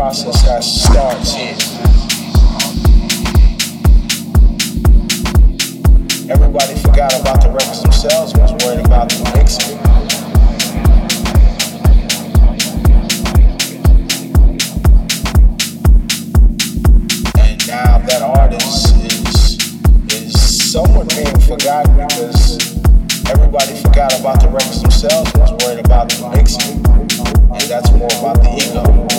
process that starts here. Everybody forgot about the records themselves and was worried about the mixing. And now that artist is somewhat being forgotten because everybody forgot about the records themselves and was worried about the mixing. And that's more about the ego.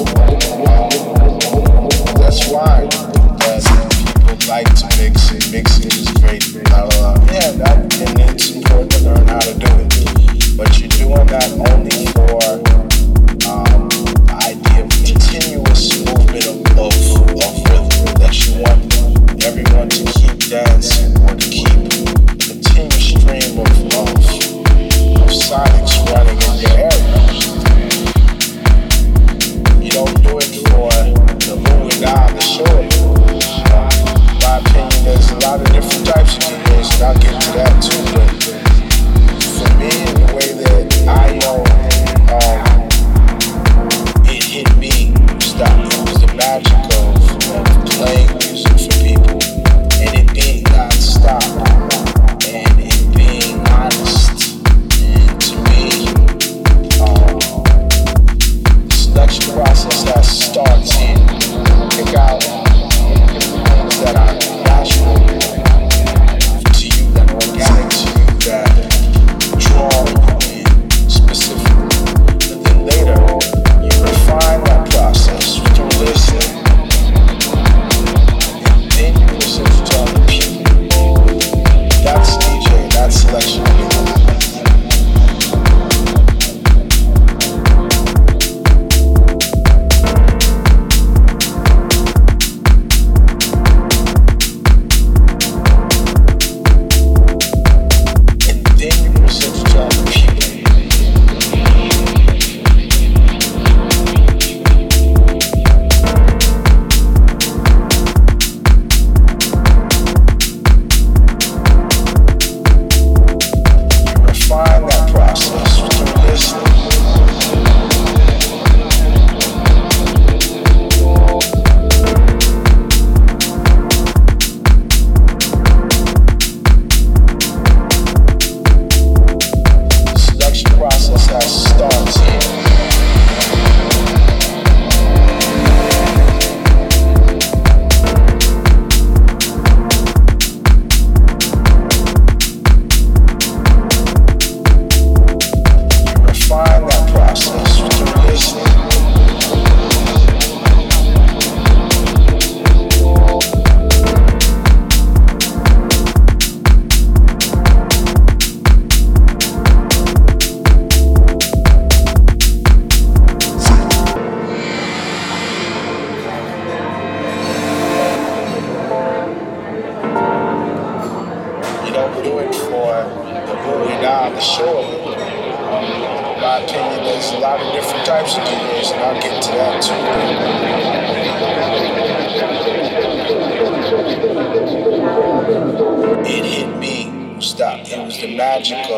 That's fine that people like to mix and mixing is great. Yeah, and it's important to learn how to do it. But you're doing that only for the idea of continuous movement of rhythm. That you want everyone to keep dancing or to keep a continuous stream of sonics running in your area. You don't do it for the moving down the shore. My opinion, there's a lot of different types of DJs, and I'll get to that too. But for me, the way that I know it hit me, stop. It was the magic of playing music for people, and it being non-stop, and it being honest. And to me, selection process that starts here. Pick out things that are natural to you, that are organic to you, that draw you in specifically. But then later, you refine that process through listening, and then you listen to other people. That's DJ, that's selection. It hit me, stop. It was the magic